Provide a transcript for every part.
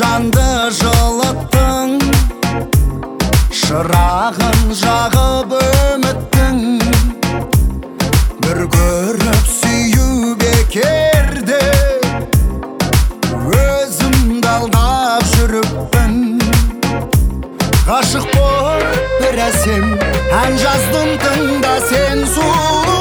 жанды жылыттың, шырағын жағып үміттің. Бір көріп сүю бекерде, өзімді алдап жүріппін. Ғашық болып бір әсем ән жаздым, тыңда сен сұлу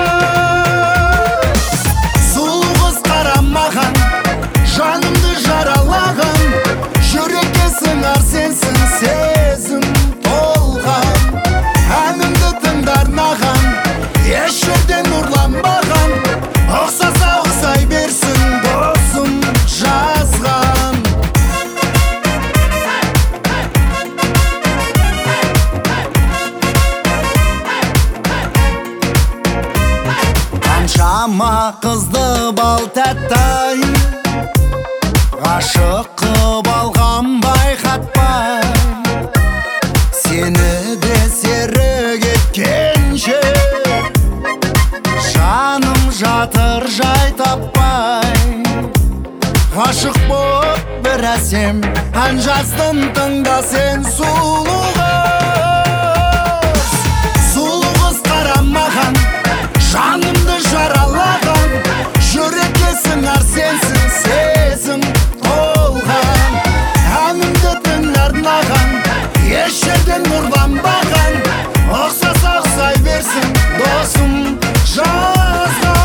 қыз. Сұлу қыз қарамаған, жанымды жаралаған, жүрекке сыңар сенсің, сезім толған. Әнімді тыңдар наған, еш жерден ұрланбаған, ұқсаса ұқсай берсін досым жазған. Қаншама қызды бал тәттай, ғашық қып алған байқатпай. Сені де серік еткенше, жаным жатыр жай таппай. Ғашық боп бір әсем ән жаздым, тыңда сен сұлу қыз. Сұлу қыз қарамаған, жанымды жаралаған, жүрекке сыңар сенсің, сезім толған. Әнімді тыңдар наған, еш жерден ұрланбаған, ұқсаса ұқсай берсін досым жазған.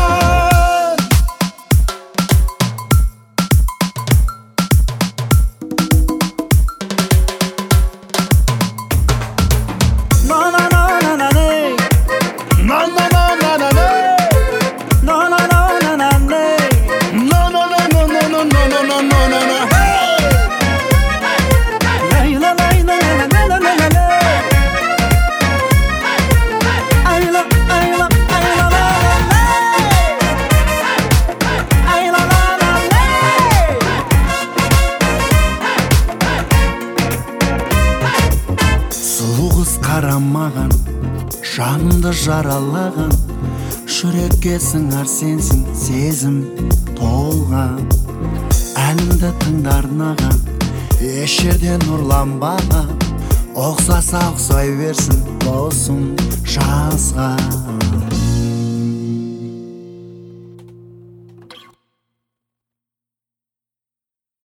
Қарамаған, жанымды жаралаған, жүрекке сыңар сенсің, сезім толған. Әнімді тыңдар наған, еш жерден ұрланбаған, ұқсаса ұқсай берсін досым жазған.